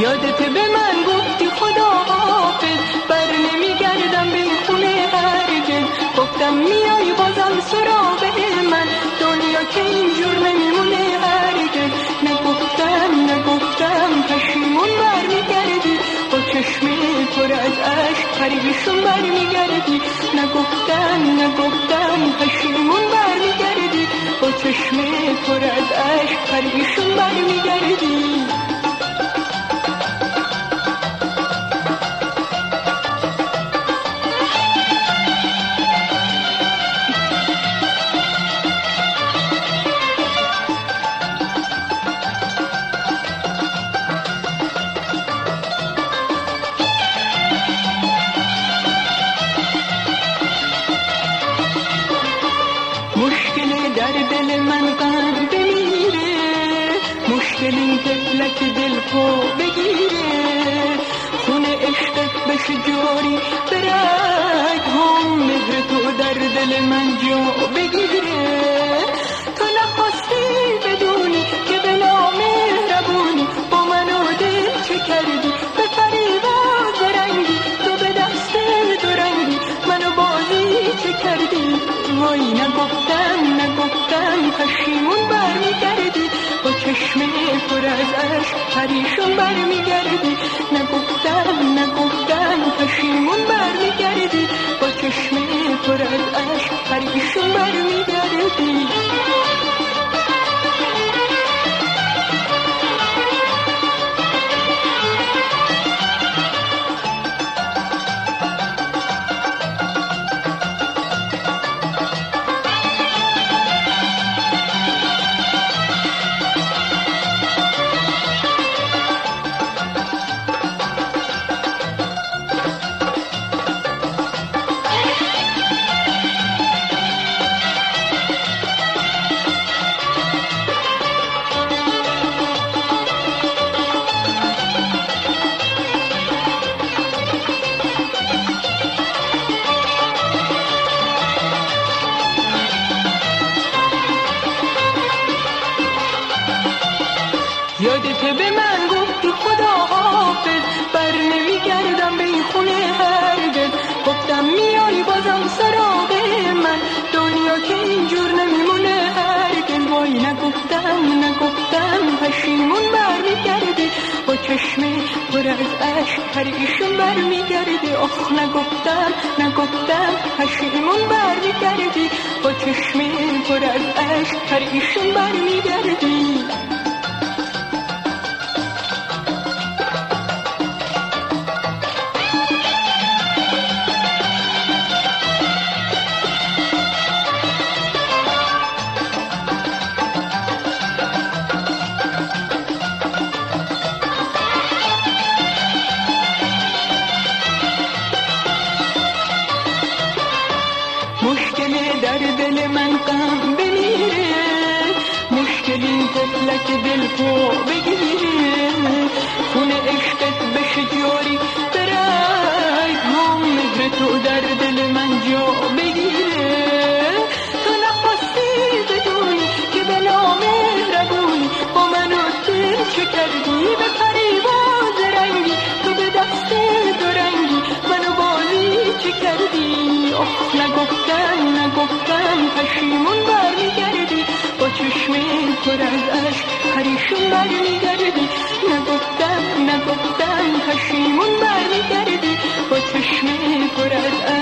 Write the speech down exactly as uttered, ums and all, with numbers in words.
یادت به من گفتی خدا حافظ، بر نمیگردم به خونه هرگز. گفتم میای بازم سراغ من، دنیا که اینجور نمیمونه هرگز. نگفتم نگفتم پشیمون برمیگردی، با چشم پر از عشق پریشون برمیگردی. نگفتم نگفتم پشیمون برمیگردی، با چشم پر از عشق پریشون برمیگردی. در دل من غم بمیره، مشکل این طفلک دل کو بگیره. خون عشقت بشه جاری به رگ هم، مهر تو در دل من جا بگیره. تو نخواستی بدونی که به نامهربونی با من و دل چه کردی، به فریبا زرنگی تو به دست دو رنگی منو بازی چه کردی. وای نگفتم نگفتم پشیمون برمیگردی، با چشم پر از عشق پریشون برمیگردی. نگفتم نگفتم پشیمون برمیگردی، با چشم پر از عشق پریشون برمیگردی. یادت به من گفتی خدا حافظ، بر نمیگردم به این خونه هرگز. گفتم میای بازم سراغ من، دنیا که اینجور نمیمونه هرگز. وای نگفتم نگفتم پشیمون برمیگردی، با چشم پر از عشق پریشون برمیگردی. آخ نگفتم نگفتم پشیمون برمیگردی، با چشم پر از عشق پریشون برمیگردی. مشکل در دل من غم بمیره، مشکل این طفلک دل کو بگیره. خون عشقت بشه جاری به رگ هم، مهر تو در دل من جا بگیره. تو نخواستی بدونی که به نامهربونی با من و دل چه کردی، به فریبا زرنگی تو به دست دو رنگی منو بازی چه کردی. آخ نگفتم نگفتم پشیمون برمیگردی، با چشم پر از عشق پریشون برمیگردی. نگفتم نگفتم پشیمون برمیگردی، با چشم پر از